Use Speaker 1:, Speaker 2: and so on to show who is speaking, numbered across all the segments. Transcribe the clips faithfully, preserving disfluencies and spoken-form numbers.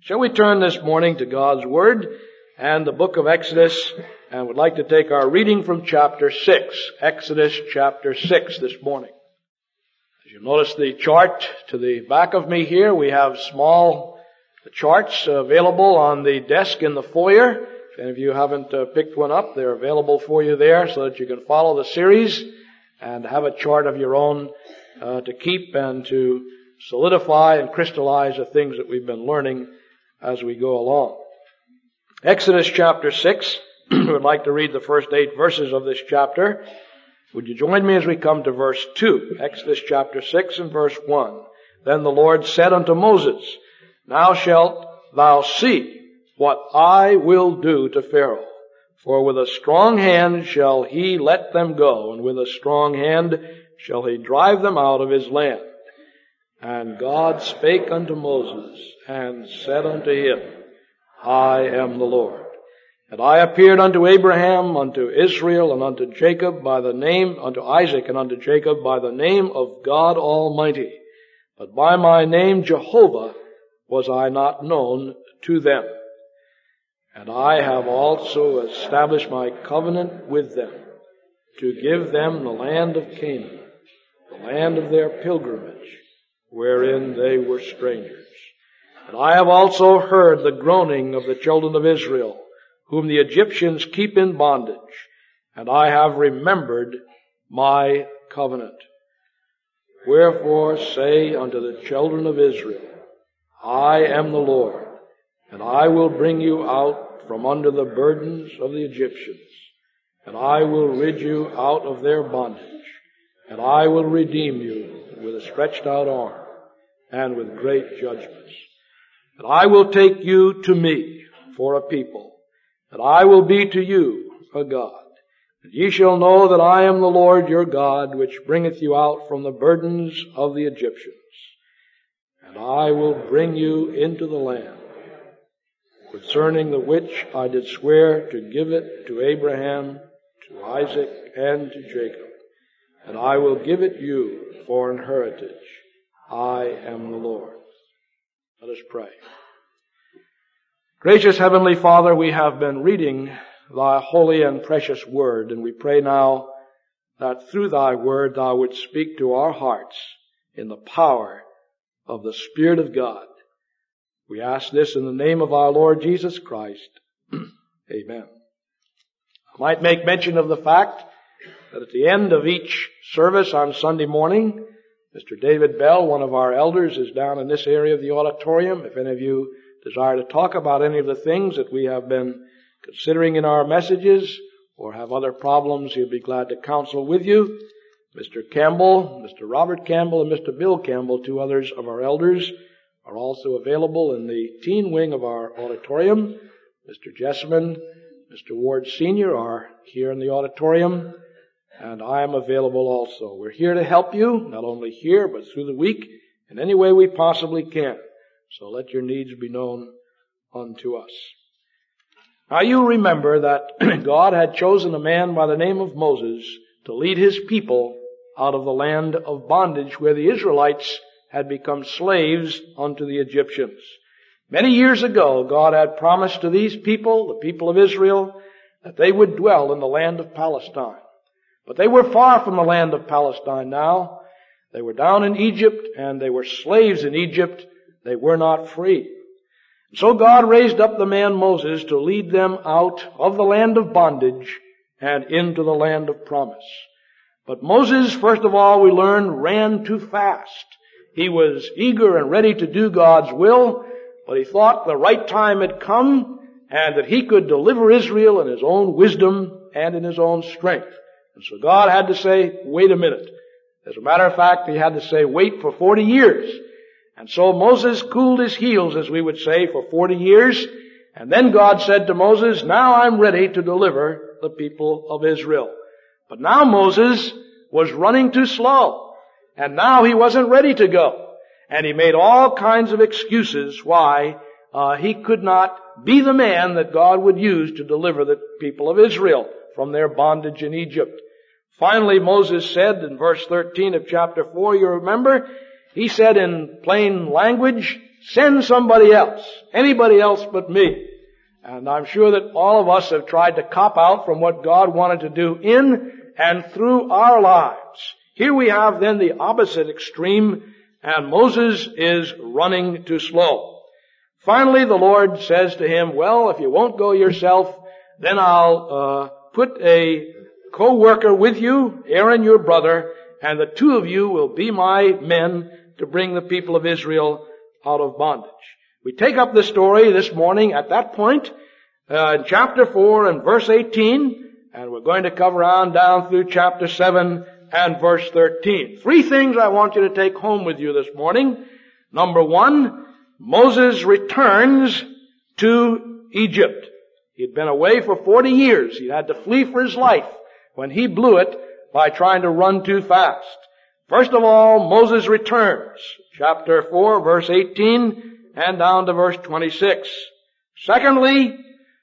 Speaker 1: Shall we turn this morning to God's Word and the book of Exodus, and would like to take our reading from chapter six, Exodus chapter six this morning. As you notice the chart to the back of me here, we have small charts available on the desk in the foyer. If any of you haven't uh, picked one up, they're available for you there so that you can follow the series and have a chart of your own uh, to keep and to solidify and crystallize the things that we've been learning as we go along. Exodus chapter six, we would like to read the first eight verses of this chapter. Would you join me as we come to verse two? Exodus chapter six and verse one. Then the Lord said unto Moses, Now shalt thou see what I will do to Pharaoh. For with a strong hand shall he let them go, and with a strong hand shall he drive them out of his land. And God spake unto Moses, and said unto him, I am the Lord. And I appeared unto Abraham, unto Israel, and unto Jacob by the name, unto Isaac and unto Jacob by the name of God Almighty. But by my name Jehovah was I not known to them. And I have also established my covenant with them, to give them the land of Canaan, the land of their pilgrimage, wherein they were strangers. And I have also heard the groaning of the children of Israel, whom the Egyptians keep in bondage, and I have remembered my covenant. Wherefore say unto the children of Israel, I am the Lord, and I will bring you out from under the burdens of the Egyptians, and I will rid you out of their bondage, and I will redeem you with a stretched out arm, and with great judgments. And I will take you to me for a people, and I will be to you a God. And ye shall know that I am the Lord your God, which bringeth you out from the burdens of the Egyptians. And I will bring you into the land, concerning the which I did swear to give it to Abraham, to Isaac, and to Jacob. And I will give it you for an heritage. I am the Lord. Let us pray. Gracious Heavenly Father, we have been reading Thy holy and precious Word, and we pray now that through Thy Word Thou wouldst speak to our hearts in the power of the Spirit of God. We ask this in the name of our Lord Jesus Christ. Amen. I might make mention of the fact that at the end of each service on Sunday morning, Mister David Bell, one of our elders, is down in this area of the auditorium. If any of you desire to talk about any of the things that we have been considering in our messages, or have other problems, he'll be glad to counsel with you. Mister Campbell, Mister Robert Campbell, and Mister Bill Campbell, two others of our elders, are also available in the teen wing of our auditorium. Mister Jessamine, Mister Ward Senior are here in the auditorium, and I am available also. We're here to help you, not only here, but through the week, in any way we possibly can. So let your needs be known unto us. Now you remember that God had chosen a man by the name of Moses to lead his people out of the land of bondage where the Israelites had become slaves unto the Egyptians. Many years ago, God had promised to these people, the people of Israel, that they would dwell in the land of Palestine. But they were far from the land of Palestine now. They were down in Egypt, and they were slaves in Egypt. They were not free. So God raised up the man Moses to lead them out of the land of bondage and into the land of promise. But Moses, first of all, we learn, ran too fast. He was eager and ready to do God's will, but he thought the right time had come and that he could deliver Israel in his own wisdom and in his own strength. And so God had to say, wait a minute. As a matter of fact, he had to say, wait for forty years. And so Moses cooled his heels, as we would say, for forty years. And then God said to Moses, now I'm ready to deliver the people of Israel. But now Moses was running too slow. And now he wasn't ready to go. And he made all kinds of excuses why uh, he could not be the man that God would use to deliver the people of Israel from their bondage in Egypt. Finally, Moses said in verse thirteen of chapter four, you remember, he said in plain language, send somebody else, anybody else but me. And I'm sure that all of us have tried to cop out from what God wanted to do in and through our lives. Here we have then the opposite extreme, and Moses is running too slow. Finally, the Lord says to him, well, if you won't go yourself, then I'll uh, put a co-worker with you, Aaron your brother, and the two of you will be my men to bring the people of Israel out of bondage. We take up the story this morning at that point, uh, in chapter four and verse eighteen, and we're going to cover on down through chapter seven and verse thirteen. Three things I want you to take home with you this morning. Number one, Moses returns to Egypt. He'd been away for forty years. He had to flee for his life when he blew it by trying to run too fast. First of all, Moses returns. Chapter four, verse eighteen, and down to verse twenty-six. Secondly,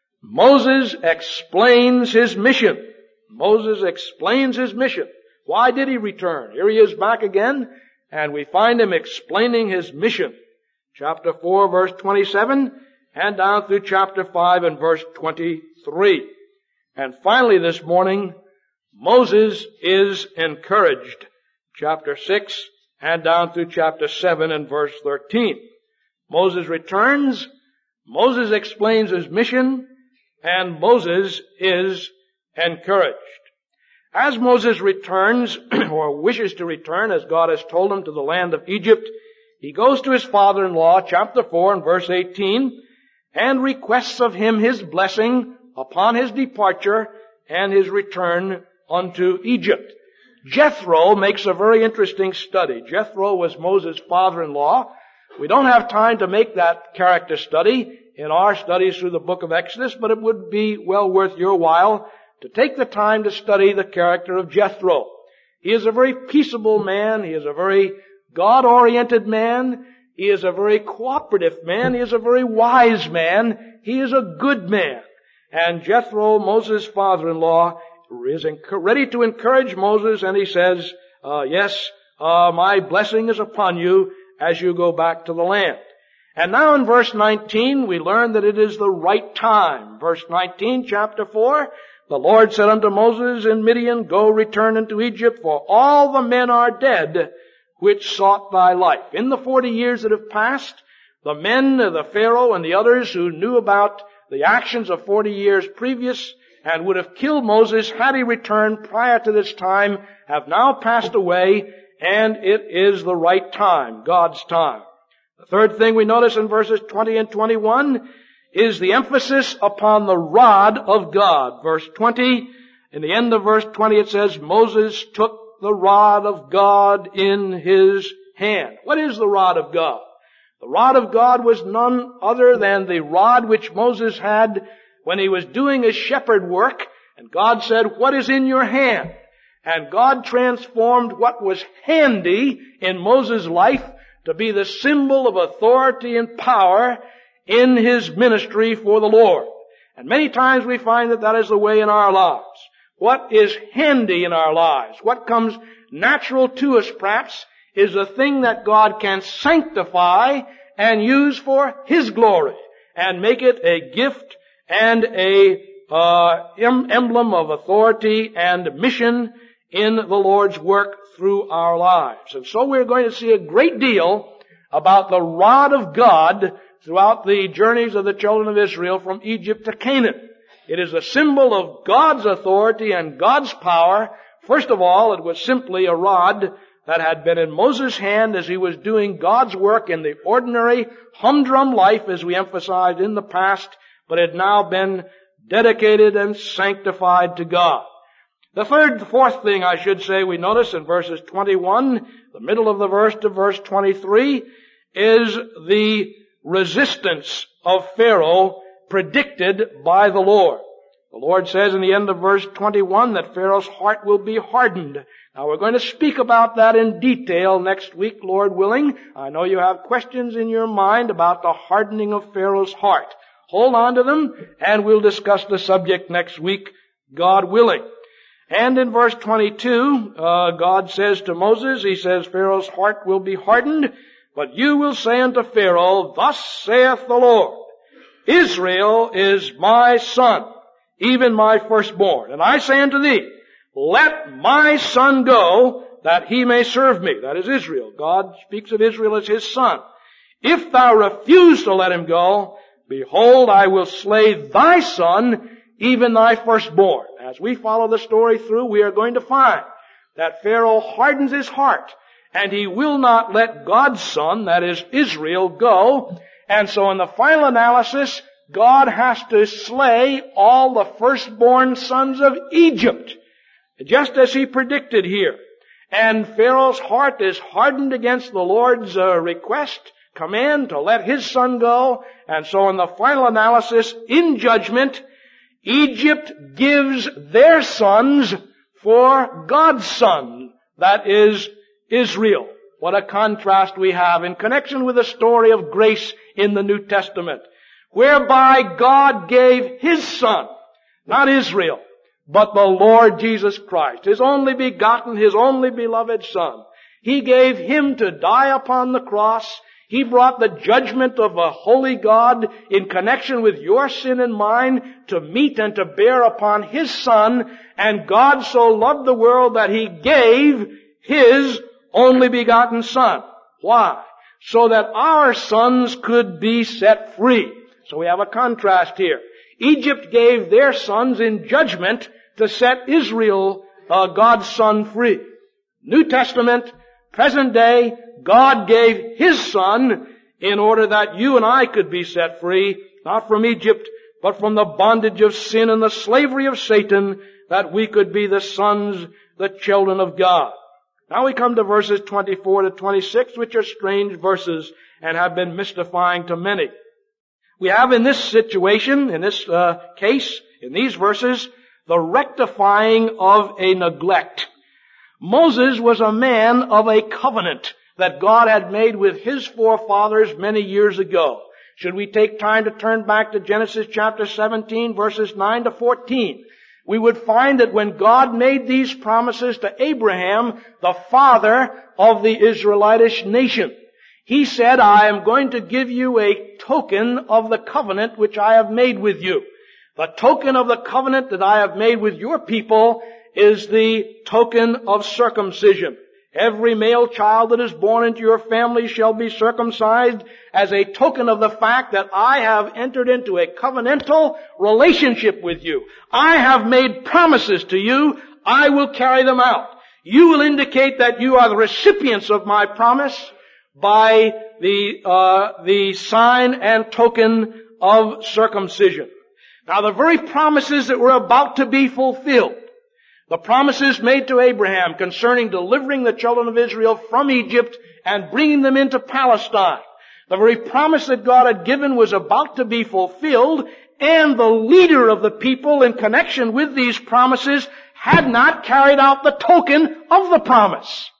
Speaker 1: Moses explains his mission. Moses explains his mission. Why did he return? Here he is back again, and we find him explaining his mission. Chapter four, verse twenty-seven, and down through chapter five and verse twenty-three. And finally this morning, Moses is encouraged. Chapter six, and down through chapter seven and verse thirteen. Moses returns, Moses explains his mission, and Moses is encouraged. As Moses returns, or wishes to return, as God has told him, to the land of Egypt, he goes to his father-in-law, chapter four and verse eighteen, and requests of him his blessing upon his departure and his return unto Egypt. Jethro makes a very interesting study. Jethro was Moses' father-in-law. We don't have time to make that character study in our studies through the book of Exodus, but it would be well worth your while to take the time to study the character of Jethro. He is a very peaceable man. He is a very God-oriented man. He is a very cooperative man. He is a very wise man. He is a good man. And Jethro, Moses' father-in-law, is ready to encourage Moses, and he says, uh, yes, uh, my blessing is upon you as you go back to the land. And now in verse nineteen, we learn that it is the right time. Verse nineteen, chapter four, the Lord said unto Moses in Midian, go return into Egypt, for all the men are dead which sought thy life. In the forty years that have passed, the men, the Pharaoh and the others who knew about the actions of forty years previous and would have killed Moses had he returned prior to this time, have now passed away, and it is the right time, God's time. The third thing we notice in verses twenty and twenty-one is the emphasis upon the rod of God. Verse twenty, in the end of verse twenty it says, Moses took the rod of God in his hand. What is the rod of God? The rod of God was none other than the rod which Moses had when he was doing his shepherd work, and God said, what is in your hand? And God transformed what was handy in Moses' life to be the symbol of authority and power in his ministry for the Lord. And many times we find that that is the way in our lives. What is handy in our lives, what comes natural to us perhaps, is the thing that God can sanctify and use for His glory and make it a gift and a uh, emblem of authority and mission in the Lord's work through our lives. And so we're going to see a great deal about the rod of God throughout the journeys of the children of Israel from Egypt to Canaan. It is a symbol of God's authority and God's power. First of all, it was simply a rod that had been in Moses' hand as he was doing God's work in the ordinary humdrum life, as we emphasized in the past, but had now been dedicated and sanctified to God. The third, fourth thing I should say we notice in verses twenty-one, the middle of the verse to verse twenty-three, is the resistance of Pharaoh predicted by the Lord. The Lord says in the end of verse twenty-one that Pharaoh's heart will be hardened. Now we're going to speak about that in detail next week, Lord willing. I know you have questions in your mind about the hardening of Pharaoh's heart. Hold on to them, and we'll discuss the subject next week, God willing. And in verse twenty-two, uh, God says to Moses, He says, Pharaoh's heart will be hardened, But you will say unto Pharaoh, Thus saith the Lord, Israel is my son, even my firstborn. And I say unto thee, Let my son go, that he may serve me. That is Israel. God speaks of Israel as his son. If thou refuse to let him go, behold, I will slay thy son, even thy firstborn. As we follow the story through, we are going to find that Pharaoh hardens his heart, and he will not let God's son, that is Israel, go. And so in the final analysis, God has to slay all the firstborn sons of Egypt, just as he predicted here. And Pharaoh's heart is hardened against the Lord's uh, request, command to let his son go. And so in the final analysis, in judgment, Egypt gives their sons for God's son, that is Israel. What a contrast we have in connection with the story of grace in the New Testament, whereby God gave his son, not Israel, but the Lord Jesus Christ, his only begotten, his only beloved son. He gave him to die upon the cross. He brought the judgment of a holy God in connection with your sin and mine to meet and to bear upon his son. And God so loved the world that he gave his only begotten son. Why? So that our sons could be set free. So we have a contrast here. Egypt gave their sons in judgment to set Israel, uh, God's son, free. New Testament, present day, God gave his son in order that you and I could be set free, not from Egypt, but from the bondage of sin and the slavery of Satan, that we could be the sons, the children of God. Now we come to verses twenty-four to twenty-six, which are strange verses and have been mystifying to many. We have in this situation, in this uh, case, in these verses, the rectifying of a neglect. Moses was a man of a covenant that God had made with his forefathers many years ago. Should we take time to turn back to Genesis chapter seventeen, verses nine to fourteen, we would find that when God made these promises to Abraham, the father of the Israelitish nation, he said, I am going to give you a token of the covenant which I have made with you. The token of the covenant that I have made with your people is the token of circumcision. Every male child that is born into your family shall be circumcised as a token of the fact that I have entered into a covenantal relationship with you. I have made promises to you. I will carry them out. You will indicate that you are the recipients of my promise by the, uh, the sign and token of circumcision. Now the very promises that were about to be fulfilled, the promises made to Abraham concerning delivering the children of Israel from Egypt and bringing them into Palestine, the very promise that God had given was about to be fulfilled, and the leader of the people in connection with these promises had not carried out the token of the promise.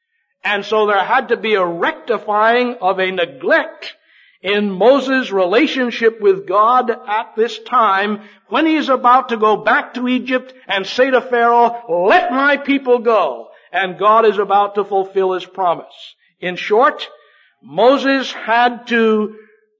Speaker 1: And so there had to be a rectifying of a neglect in Moses' relationship with God at this time when he is about to go back to Egypt and say to Pharaoh, let my people go. And God is about to fulfill his promise. In short, Moses had to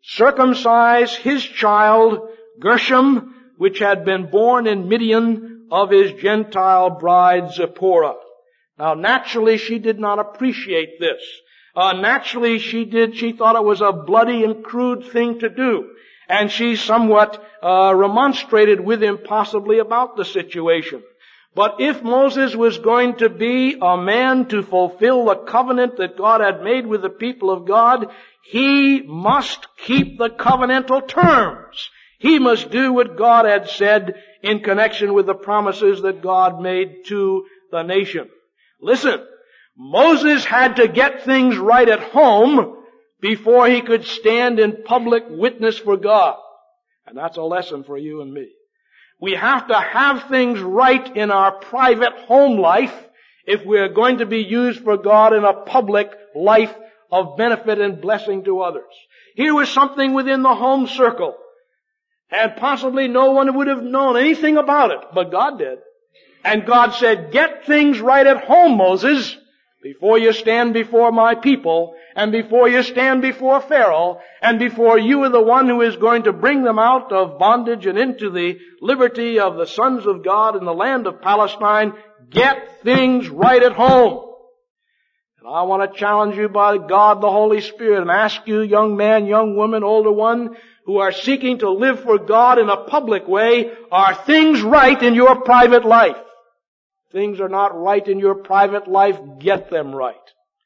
Speaker 1: circumcise his child, Gershom, which had been born in Midian of his Gentile bride Zipporah. Now naturally she did not appreciate this. Uh, naturally she did, she thought it was a bloody and crude thing to do. And she somewhat, uh, remonstrated with him possibly about the situation. But if Moses was going to be a man to fulfill the covenant that God had made with the people of God, he must keep the covenantal terms. He must do what God had said in connection with the promises that God made to the nation. Listen, Moses had to get things right at home before he could stand in public witness for God. And that's a lesson for you and me. We have to have things right in our private home life if we're going to be used for God in a public life of benefit and blessing to others. Here was something within the home circle, and possibly no one would have known anything about it, but God did. And God said, get things right at home, Moses, before you stand before my people. and before you stand before Pharaoh, and before you are the one who is going to bring them out of bondage and into the liberty of the sons of God in the land of Palestine, get things right at home. And I want to challenge you by God the Holy Spirit and ask you, young man, young woman, older one, who are seeking to live for God in a public way, are things right in your private life? Things are not right in your private life, get them right.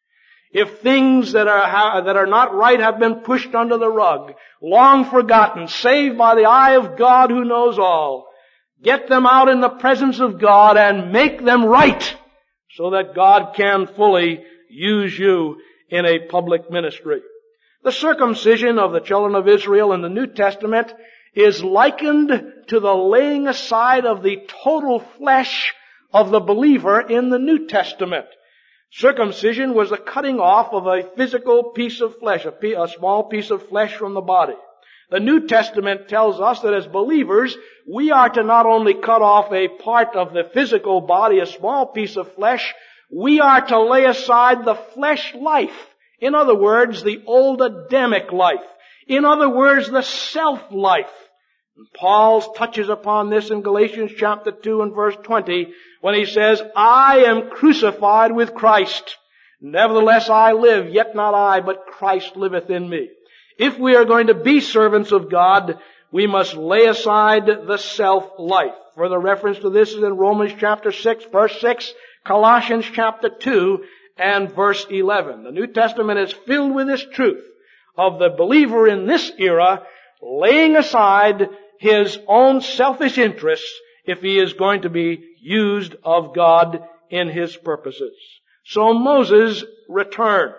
Speaker 1: If things that are, that are not right have been pushed under the rug, long forgotten, saved by the eye of God who knows all, get them out in the presence of God and make them right so that God can fully use you in a public ministry. The circumcision of the children of Israel in the New Testament is likened to the laying aside of the total flesh of the believer in the New Testament. Circumcision was the cutting off of a physical piece of flesh, a, p- a small piece of flesh from the body. The New Testament tells us that as believers, we are to not only cut off a part of the physical body, a small piece of flesh, we are to lay aside the flesh life. In other words, the old Adamic life. In other words, the self-life. And Paul touches upon this in Galatians chapter two and verse twenty when he says, I am crucified with Christ. Nevertheless I live, yet not I, but Christ liveth in me. If we are going to be servants of God, we must lay aside the self-life. Further reference to this is in Romans chapter six, verse six, Colossians chapter two, and verse eleven. The New Testament is filled with this truth of the believer in this era laying aside his own selfish interests if he is going to be used of God in His purposes. So Moses returns.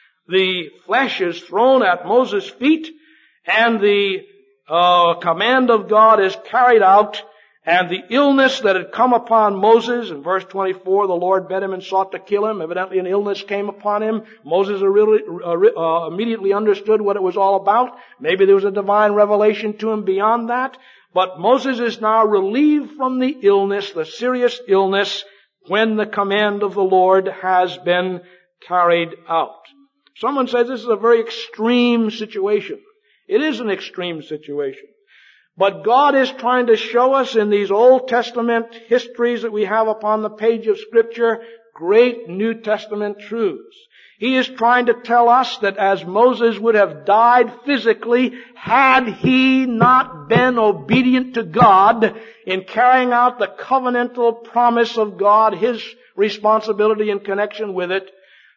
Speaker 1: The flesh is thrown at Moses' feet, and the uh, command of God is carried out, and the illness that had come upon Moses, in verse twenty-four, the Lord met him and sought to kill him. Evidently an illness came upon him. Moses really, uh, immediately understood what it was all about. Maybe there was a divine revelation to him beyond that. But Moses is now relieved from the illness, the serious illness, when the command of the Lord has been carried out. Someone says this is a very extreme situation. It is an extreme situation. But God is trying to show us in these Old Testament histories that we have upon the page of Scripture great New Testament truths. He is trying to tell us that as Moses would have died physically had he not been obedient to God in carrying out the covenantal promise of God, His responsibility in connection with it,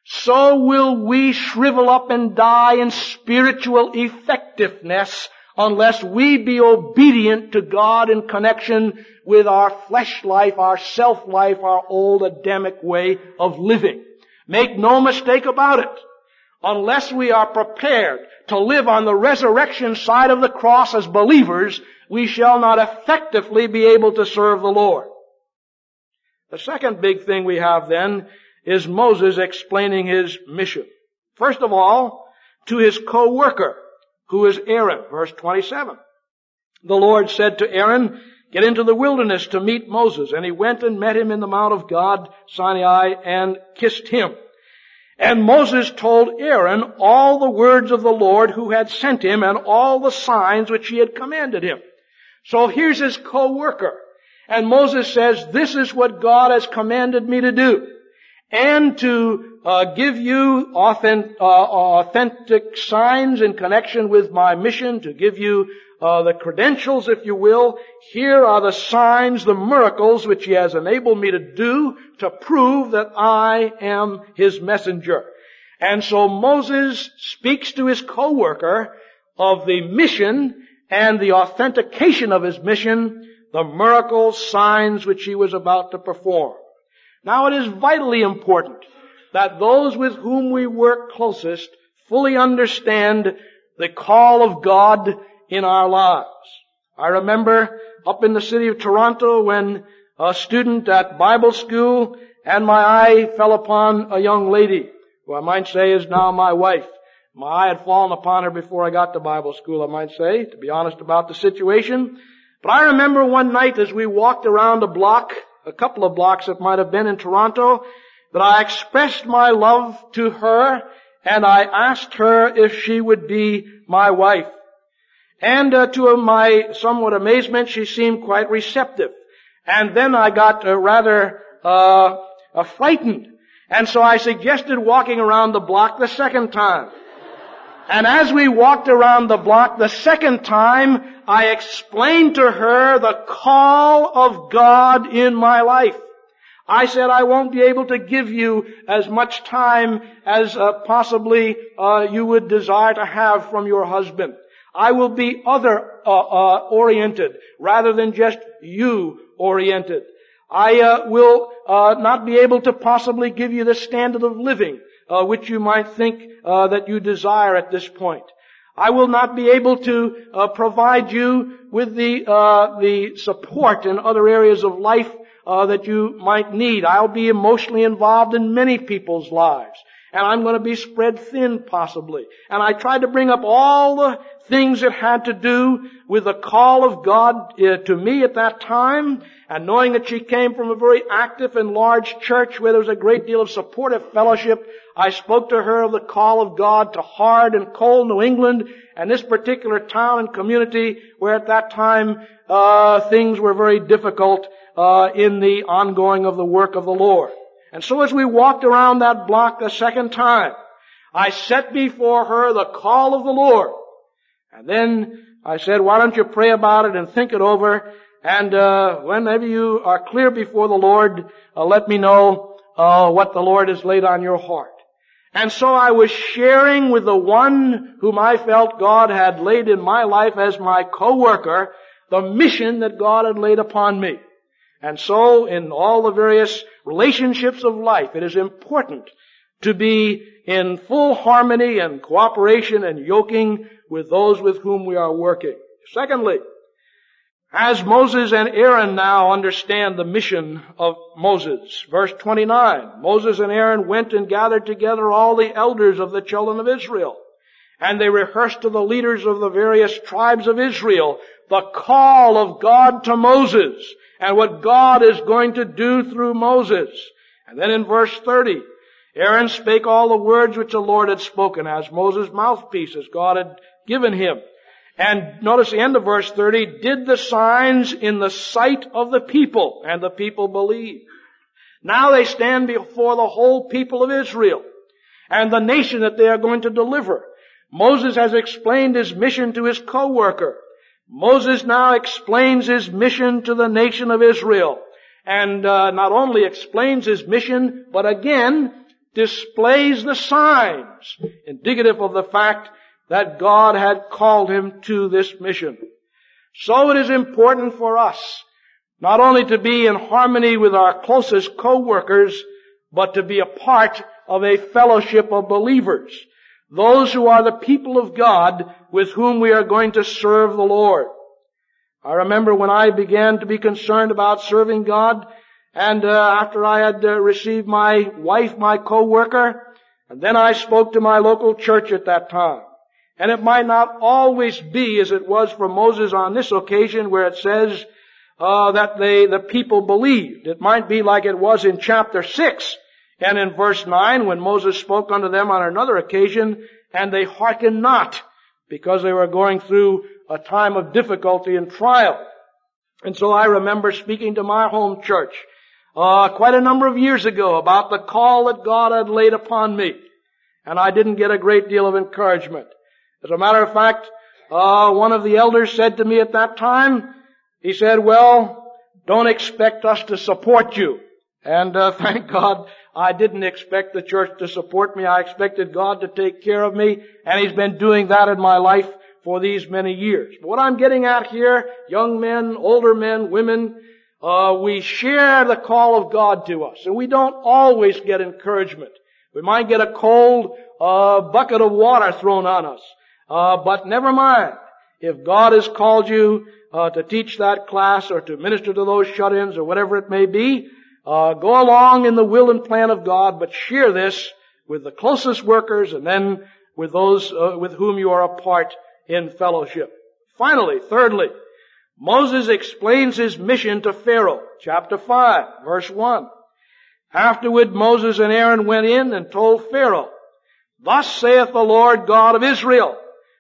Speaker 1: so will we shrivel up and die in spiritual effectiveness unless we be obedient to God in connection with our flesh life, our self life, our old Adamic way of living. Make no mistake about it. Unless we are prepared to live on the resurrection side of the cross as believers, we shall not effectively be able to serve the Lord. The second big thing we have then is Moses explaining his mission. First of all, to his co-worker, who is Aaron, verse twenty-seven. The Lord said to Aaron, get into the wilderness to meet Moses. And he went and met him in the mount of God, Sinai, and kissed him. And Moses told Aaron all the words of the Lord who had sent him and all the signs which he had commanded him. So here's his co-worker. And Moses says, this is what God has commanded me to do. And to uh, give you authentic, uh, authentic signs in connection with my mission, to give you uh, the credentials, if you will. Here are the signs, the miracles which He has enabled me to do to prove that I am His messenger. And so Moses speaks to his co-worker of the mission and the authentication of his mission, the miracles, signs which he was about to perform. Now it is vitally important that those with whom we work closest fully understand the call of God in our lives. I remember up in the city of Toronto when a student at Bible school and my eye fell upon a young lady who I might say is now my wife. My eye had fallen upon her before I got to Bible school, I might say, to be honest about the situation. But I remember one night as we walked around a block, a couple of blocks it might have been in Toronto, that I expressed my love to her and I asked her if she would be my wife. And uh, to my somewhat amazement, she seemed quite receptive. And then I got uh, rather uh, uh, frightened. And so I suggested walking around the block the second time. And as we walked around the block the second time, I explained to her the call of God in my life. I said, I won't be able to give you as much time as uh, possibly uh, you would desire to have from your husband. I will be other uh, uh, oriented rather than just you oriented. I uh, will uh, not be able to possibly give you the standard of living uh, which you might think uh, that you desire at this point. I will not be able to uh, provide you with the uh, the support in other areas of life uh, that you might need. I'll be emotionally involved in many people's lives. And I'm going to be spread thin, possibly. And I tried to bring up all the things that had to do with the call of God uh, to me at that time. And knowing that she came from a very active and large church where there was a great deal of supportive fellowship, I spoke to her of the call of God to hard and cold New England and this particular town and community where at that time uh things were very difficult uh in the ongoing of the work of the Lord. And so as we walked around that block the second time, I set before her the call of the Lord. And then I said, why don't you pray about it and think it over, and uh whenever you are clear before the Lord, uh, let me know uh what the Lord has laid on your heart. And so I was sharing with the one whom I felt God had laid in my life as my co-worker the mission that God had laid upon me. And so in all the various relationships of life, it is important to be in full harmony and cooperation and yoking with those with whom we are working. Secondly, as Moses and Aaron now understand the mission of Moses, verse twenty-nine, Moses and Aaron went and gathered together all the elders of the children of Israel, and they rehearsed to the leaders of the various tribes of Israel the call of God to Moses and what God is going to do through Moses. And then in verse thirty, Aaron spake all the words which the Lord had spoken as Moses' mouthpiece, as God had given him. And notice the end of verse thirty, did the signs in the sight of the people, and the people believed. Now they stand before the whole people of Israel and the nation that they are going to deliver. Moses has explained his mission to his co-worker. Moses now explains his mission to the nation of Israel. And uh, not only explains his mission, but again displays the signs indicative of the fact that God had called him to this mission. So it is important for us not only to be in harmony with our closest co-workers, but to be a part of a fellowship of believers, those who are the people of God with whom we are going to serve the Lord. I remember when I began to be concerned about serving God, and uh, after I had uh, received my wife, my co-worker, and then I spoke to my local church at that time. And it might not always be as it was for Moses on this occasion, where it says uh, that they, the people believed. It might be like it was in chapter six and in verse nine, when Moses spoke unto them on another occasion, and they hearkened not, because they were going through a time of difficulty and trial. And so I remember speaking to my home church uh quite a number of years ago about the call that God had laid upon me, and I didn't get a great deal of encouragement. As a matter of fact, uh, one of the elders said to me at that time, he said, well, don't expect us to support you. And uh, thank God I didn't expect the church to support me. I expected God to take care of me, and He's been doing that in my life for these many years. But what I'm getting at here, young men, older men, women, uh, we share the call of God to us, and we don't always get encouragement. We might get a cold uh, bucket of water thrown on us. Uh, but never mind. If God has called you uh, to teach that class or to minister to those shut-ins or whatever it may be, uh, go along in the will and plan of God, but share this with the closest workers and then with those uh, with whom you are a part in fellowship. Finally, thirdly, Moses explains his mission to Pharaoh. Chapter five, verse one. Afterward Moses and Aaron went in and told Pharaoh, Thus saith the Lord God of Israel,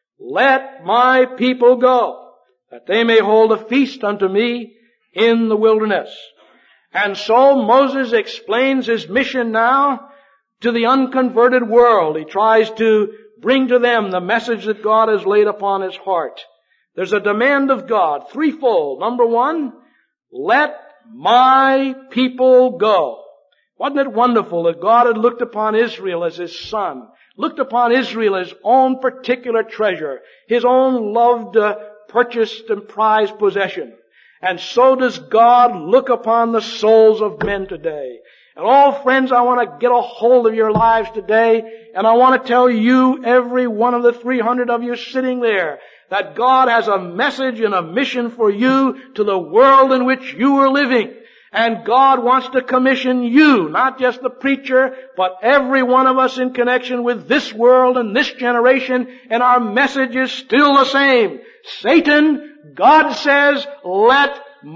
Speaker 1: let my people go, that they may hold a feast unto me in the wilderness. And so Moses explains his mission now to the unconverted world. He tries to bring to them the message that God has laid upon his heart. There's a demand of God, threefold. Number one, let my people go. Wasn't it wonderful that God had looked upon Israel as his son, looked upon Israel as his own particular treasure, his own loved, uh, purchased and prized possession. And so does God look upon the souls of men today. And all friends, I want to get a hold of your lives today, and I want to tell you, every one of the three hundred of you sitting there, that God has a message and a mission for you to the world in which you are living. And God wants to commission you, not just the preacher, but every one of us in connection with this world and this generation, and our message is still the same. Satan, God says, let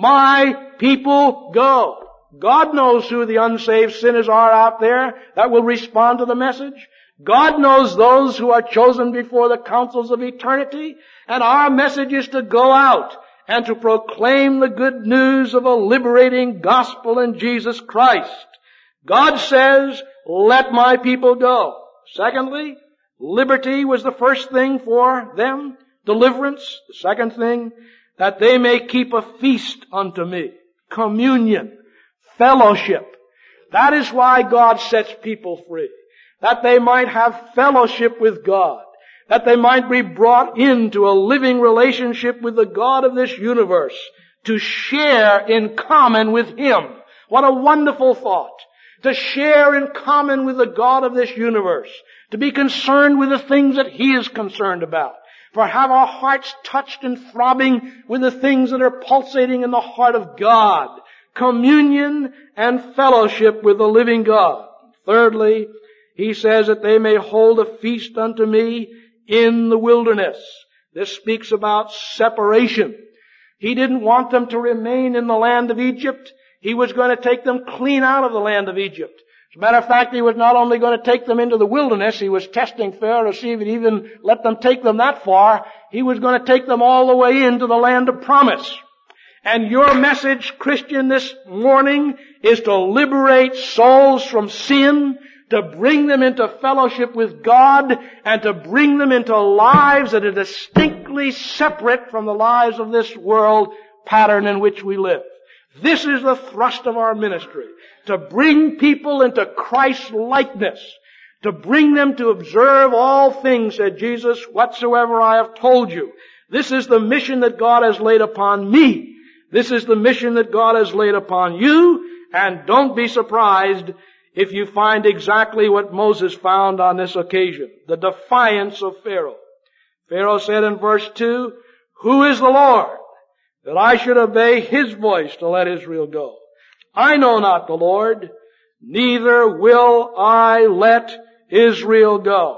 Speaker 1: my people go. God knows who the unsaved sinners are out there that will respond to the message. God knows those who are chosen before the councils of eternity. And our message is to go out and to proclaim the good news of a liberating gospel in Jesus Christ. God says, let my people go. Secondly, liberty was the first thing for them. Deliverance. The second thing, that they may keep a feast unto me. Communion. Fellowship. That is why God sets people free. That they might have fellowship with God. That they might be brought into a living relationship with the God of this universe. To share in common with Him. What a wonderful thought. To share in common with the God of this universe. To be concerned with the things that He is concerned about. For have our hearts touched and throbbing with the things that are pulsating in the heart of God. Communion and fellowship with the living God. Thirdly, He says that they may hold a feast unto me in the wilderness. This speaks about separation. He didn't want them to remain in the land of Egypt. He was going to take them clean out of the land of Egypt. As a matter of fact, He was not only going to take them into the wilderness, He was testing Pharaoh to see if He'd even let them take them that far. He was going to take them all the way into the land of promise. And your message, Christian, this morning is to liberate souls from sin, to bring them into fellowship with God, and to bring them into lives that are distinctly separate from the lives of this world pattern in which we live. This is the thrust of our ministry, to bring people into Christ's likeness, to bring them to observe all things, said Jesus, whatsoever I have told you. This is the mission that God has laid upon me. This is the mission that God has laid upon you, and don't be surprised if you find exactly what Moses found on this occasion, the defiance of Pharaoh. Pharaoh said in verse two, who is the Lord, that I should obey His voice to let Israel go? I know not the Lord, neither will I let Israel go.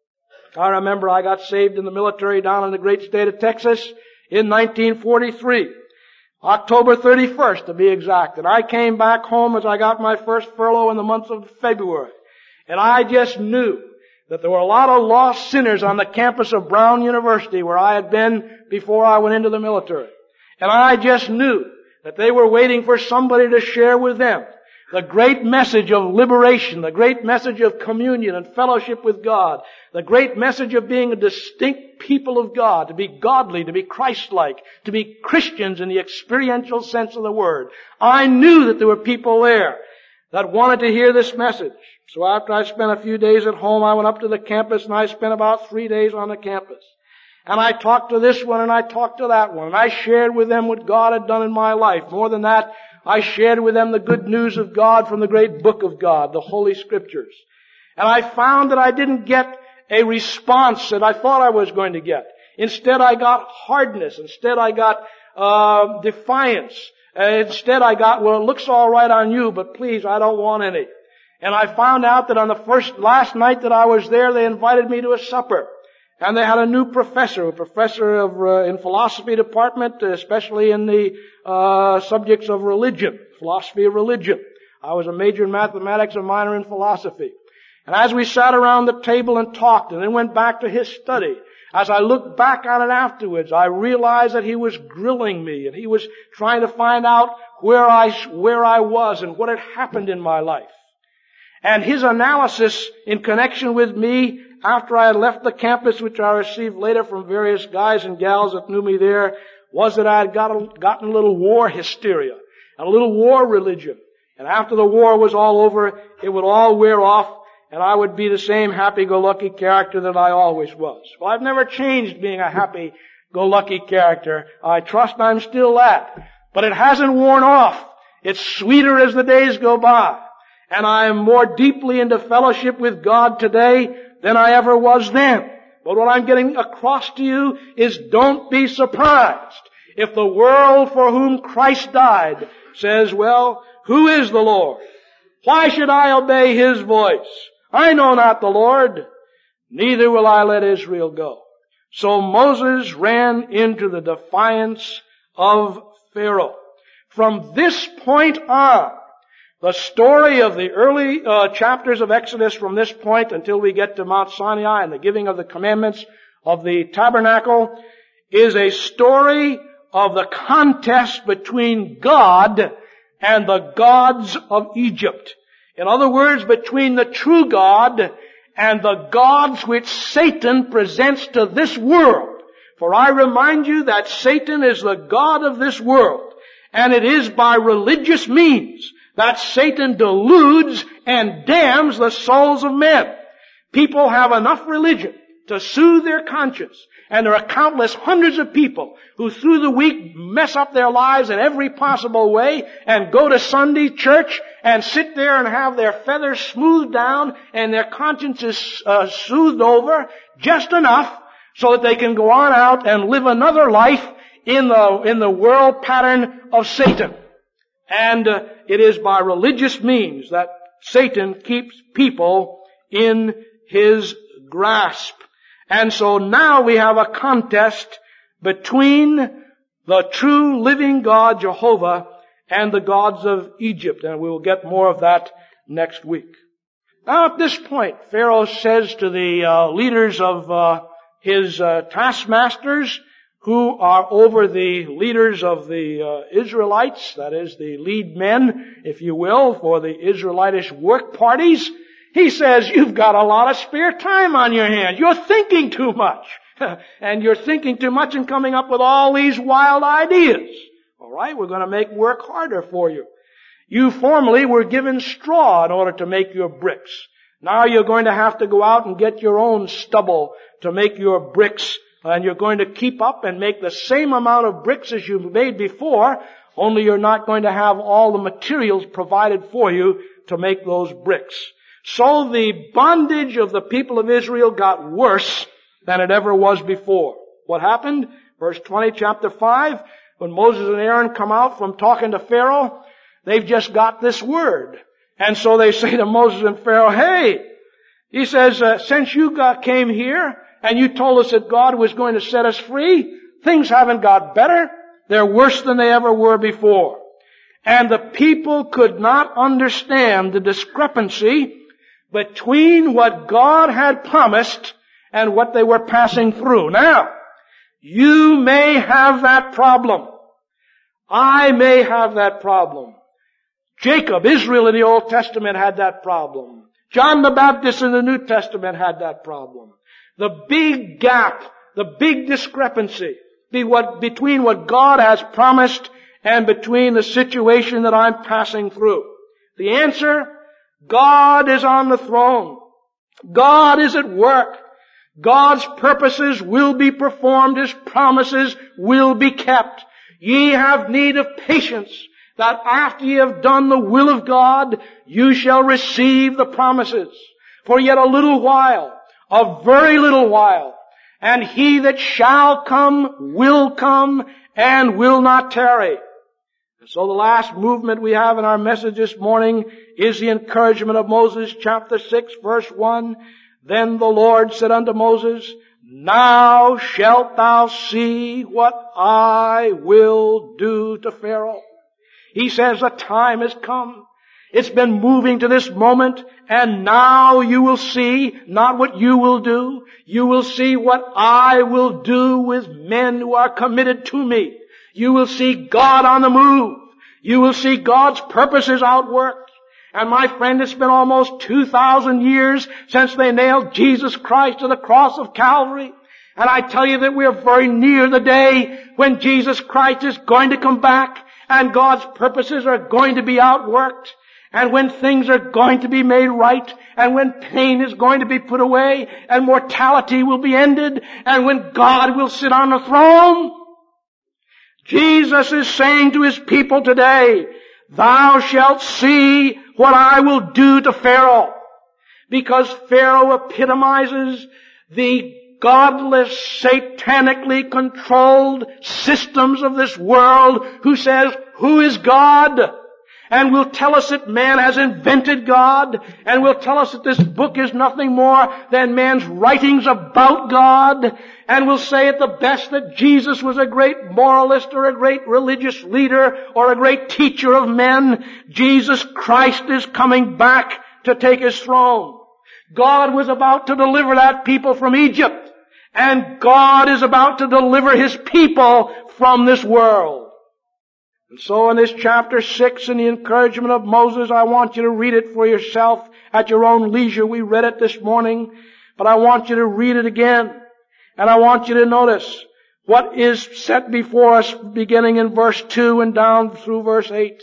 Speaker 1: I remember I got saved in the military down in the great state of Texas in nineteen forty-three. October thirty-first to be exact. And I came back home as I got my first furlough in the month of February. And I just knew that there were a lot of lost sinners on the campus of Brown University where I had been before I went into the military. And I just knew that they were waiting for somebody to share with them the great message of liberation, the great message of communion and fellowship with God, the great message of being a distinct people of God, to be godly, to be Christ-like, to be Christians in the experiential sense of the word. I knew that there were people there that wanted to hear this message. So after I spent a few days at home, I went up to the campus and I spent about three days on the campus. And I talked to this one and I talked to that one. And I shared with them what God had done in my life. More than that, I shared with them the good news of God from the great book of God, the Holy Scriptures. And I found that I didn't get a response that I thought I was going to get. Instead, I got hardness. Instead, I got uh defiance. Uh, instead, I got, well, it looks all right on you, but please, I don't want any. And I found out that on the first, last night that I was there, they invited me to a supper. And they had a new professor, a professor of uh, in philosophy department, especially in the uh subjects of religion, philosophy of religion. I was a major in mathematics, a minor in philosophy. And as we sat around the table and talked and then went back to his study, as I looked back on it afterwards, I realized that he was grilling me and he was trying to find out where I, where I was and what had happened in my life. And his analysis in connection with me after I had left the campus, which I received later from various guys and gals that knew me there, was that I had got a, gotten a little war hysteria and a little war religion. And after the war was all over, it would all wear off and I would be the same happy-go-lucky character that I always was. Well, I've never changed being a happy-go-lucky character. I trust I'm still that. But it hasn't worn off. It's sweeter as the days go by. And I am more deeply into fellowship with God today than I ever was then. But what I'm getting across to you is don't be surprised if the world for whom Christ died says, well, who is the Lord? Why should I obey His voice? I know not the Lord, neither will I let Israel go. So Moses ran into the defiance of Pharaoh. From this point on, the story of the early uh, chapters of Exodus from this point until we get to Mount Sinai and the giving of the commandments of the tabernacle is a story of the contest between God and the gods of Egypt. In other words, between the true God and the gods which Satan presents to this world. For I remind you that Satan is the god of this world, and it is by religious means that Satan deludes and damns the souls of men. People have enough religion to soothe their conscience. And there are countless hundreds of people who through the week mess up their lives in every possible way and go to Sunday church and sit there and have their feathers smoothed down and their consciences uh, soothed over just enough so that they can go on out and live another life in the, in the world pattern of Satan. And uh, it is by religious means that Satan keeps people in his grasp. And so now we have a contest between the true living God, Jehovah, and the gods of Egypt. And we will get more of that next week. Now at this point, Pharaoh says to the uh, leaders of uh, his uh, taskmasters, who are over the leaders of the uh, Israelites, that is, the lead men, if you will, for the Israelitish work parties. He says, you've got a lot of spare time on your hands. You're thinking too much. And you're thinking too much and coming up with all these wild ideas. All right, we're going to make work harder for you. You formerly were given straw in order to make your bricks. Now you're going to have to go out and get your own stubble to make your bricks. And you're going to keep up and make the same amount of bricks as you made before, only you're not going to have all the materials provided for you to make those bricks. So the bondage of the people of Israel got worse than it ever was before. What happened? Verse twenty, chapter five, when Moses and Aaron come out from talking to Pharaoh, they've just got this word. And so they say to Moses and Pharaoh, hey, he says, uh, since you got, came here and you told us that God was going to set us free, things haven't got better. They're worse than they ever were before. And the people could not understand the discrepancy between what God had promised and what they were passing through. Now, you may have that problem. I may have that problem. Jacob, Israel in the Old Testament had that problem. John the Baptist in the New Testament had that problem. The big gap, the big discrepancy between what God has promised and between the situation that I'm passing through. The answer, God is on the throne. God is at work. God's purposes will be performed. His promises will be kept. Ye have need of patience, that after ye have done the will of God, you shall receive the promises. For yet a little while, a very little while, and he that shall come will come and will not tarry. And so the last movement we have in our message this morning is the encouragement of Moses, chapter six, verse one. Then the Lord said unto Moses, now shalt thou see what I will do to Pharaoh. He says the time has come. It's been moving to this moment, and now you will see not what you will do. You will see what I will do with men who are committed to me. You will see God on the move. You will see God's purposes outworked. And my friend, it's been almost two thousand years since they nailed Jesus Christ to the cross of Calvary. And I tell you that we are very near the day when Jesus Christ is going to come back and God's purposes are going to be outworked. And when things are going to be made right, and when pain is going to be put away, and mortality will be ended, and when God will sit on the throne, Jesus is saying to His people today, thou shalt see what I will do to Pharaoh. Because Pharaoh epitomizes the godless, satanically controlled systems of this world who says, who is God? And will tell us that man has invented God, and will tell us that this book is nothing more than man's writings about God, and will say at the best that Jesus was a great moralist or a great religious leader or a great teacher of men. Jesus Christ is coming back to take His throne. God was about to deliver that people from Egypt, and God is about to deliver His people from this world. And so in this chapter six, in the encouragement of Moses, I want you to read it for yourself at your own leisure. We read it this morning, but I want you to read it again. And I want you to notice what is set before us beginning in verse two and down through verse eight.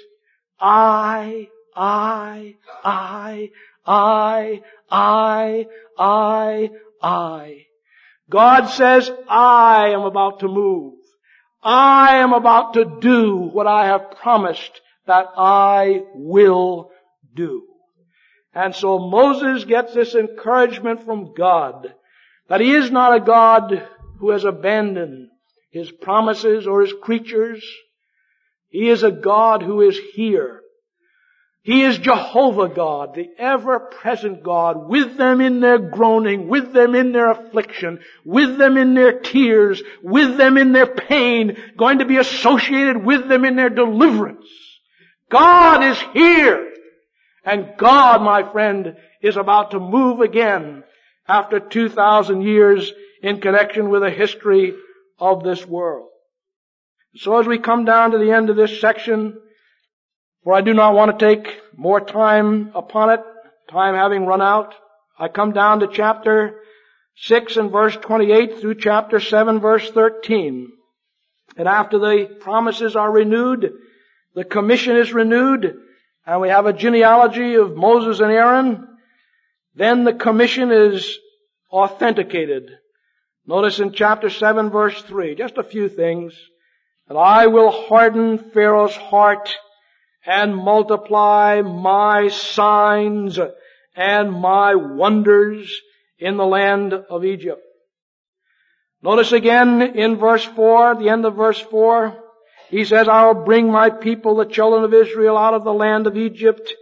Speaker 1: I, I, I, I, I, I, I. God says, I am about to move. I am about to do what I have promised that I will do. And so Moses gets this encouragement from God that He is not a God who has abandoned His promises or His creatures. He is a God who is here. He is Jehovah God, the ever-present God, with them in their groaning, with them in their affliction, with them in their tears, with them in their pain, going to be associated with them in their deliverance. God is here. And God, my friend, is about to move again after two thousand years in connection with the history of this world. So as we come down to the end of this section, for I do not want to take more time upon it, time having run out, I come down to chapter six and verse twenty-eight through chapter seven verse thirteen. And after the promises are renewed, the commission is renewed, and we have a genealogy of Moses and Aaron, then the commission is authenticated. Notice in chapter seven verse three, just a few things. And I will harden Pharaoh's heart and multiply my signs and my wonders in the land of Egypt. Notice again in verse four, the end of verse four, He says, I will bring my people, the children of Israel, out of the land of Egypt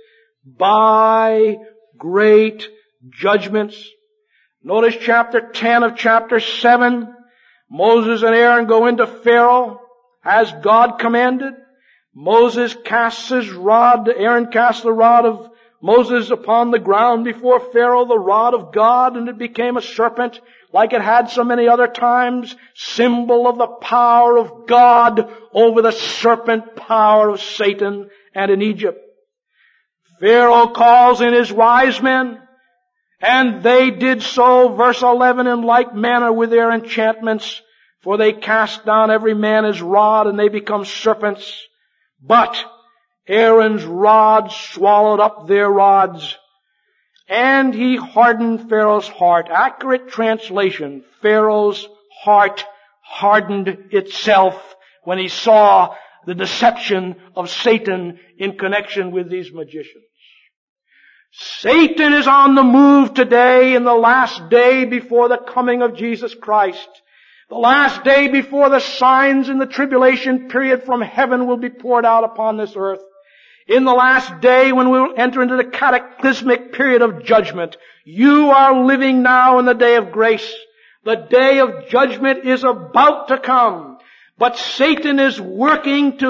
Speaker 1: by great judgments. Notice chapter ten of chapter seven, Moses and Aaron go into Pharaoh as God commanded. Moses casts his rod, Aaron casts the rod of Moses upon the ground before Pharaoh, the rod of God, and it became a serpent like it had so many other times, symbol of the power of God over the serpent power of Satan and in Egypt. Pharaoh calls in his wise men, and they did so, verse eleven, in like manner with their enchantments, for they cast down every man his rod, and they become serpents. But Aaron's rod swallowed up their rods, and he hardened Pharaoh's heart. Accurate translation, Pharaoh's heart hardened itself when he saw the deception of Satan in connection with these magicians. Satan is on the move today in the last day before the coming of Jesus Christ. The last day before the signs in the tribulation period from heaven will be poured out upon this earth. In the last day when we will enter into the cataclysmic period of judgment. You are living now in the day of grace. The day of judgment is about to come. But Satan is working to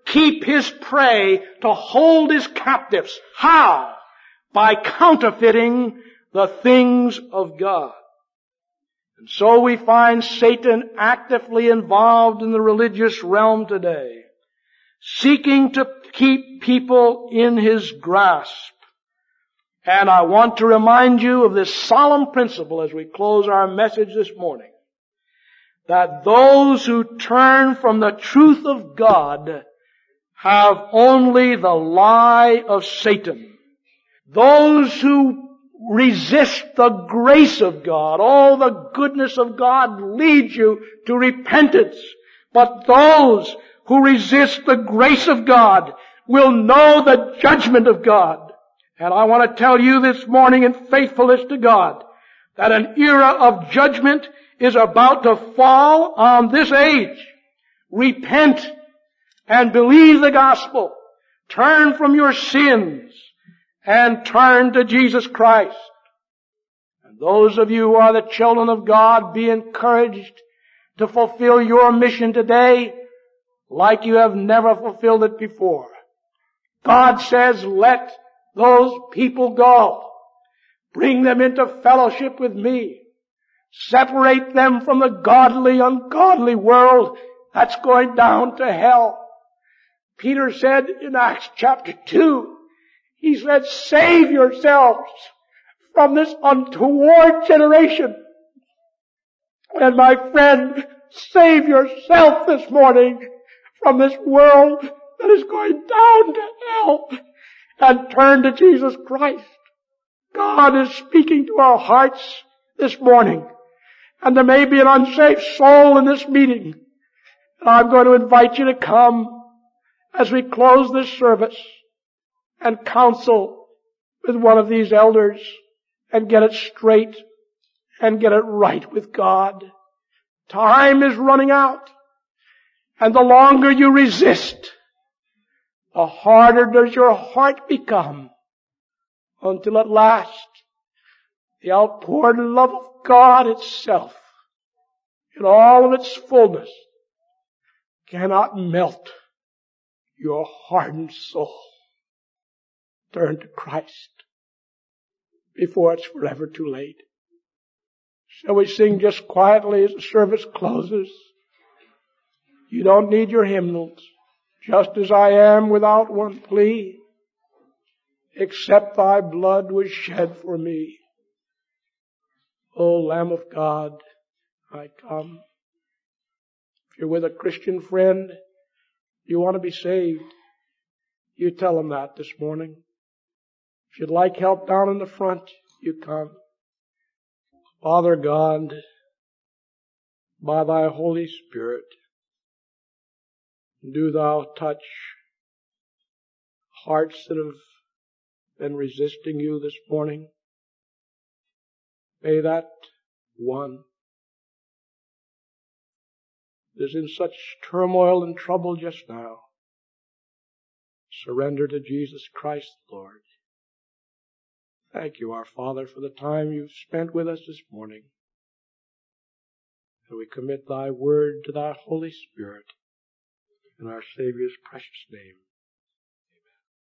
Speaker 1: keep his prey, to hold his captives. How? By counterfeiting the things of God. And so we find Satan actively involved in the religious realm today, seeking to keep people in his grasp. And I want to remind you of this solemn principle as we close our message this morning, that those who turn from the truth of God have only the lie of Satan. Those who resist the grace of God, all the goodness of God leads you to repentance. But those who resist the grace of God will know the judgment of God. And I want to tell you this morning in faithfulness to God that an era of judgment is about to fall on this age. Repent and believe the gospel. Turn from your sins and turn to Jesus Christ. And those of you who are the children of God, be encouraged to fulfill your mission today like you have never fulfilled it before. God says, let those people go. Bring them into fellowship with me. Separate them from the godly, ungodly world that's going down to hell. Peter said in Acts chapter two, he said, save yourselves from this untoward generation. And my friend, save yourself this morning from this world that is going down to hell and turn to Jesus Christ. God is speaking to our hearts this morning. And there may be an unsaved soul in this meeting. And I'm going to invite you to come as we close this service and counsel with one of these elders and get it straight and get it right with God. Time is running out. And the longer you resist, the harder does your heart become, until at last the outpoured love of God itself, in all of its fullness, cannot melt your hardened soul. Turn to Christ before it's forever too late. Shall we sing just quietly as the service closes? You don't need your hymnals. Just as I am without one plea, except thy blood was shed for me. O Lamb of God, I come. If you're with a Christian friend, you want to be saved, you tell them that this morning. If you'd like help down in the front, you come. Father God, by thy Holy Spirit, do thou touch hearts that have been resisting you this morning. May that one that is in such turmoil and trouble just now surrender to Jesus Christ, Lord. Thank you, our Father, for the time you've spent with us this morning. And we commit thy word to thy Holy Spirit in our Savior's precious name.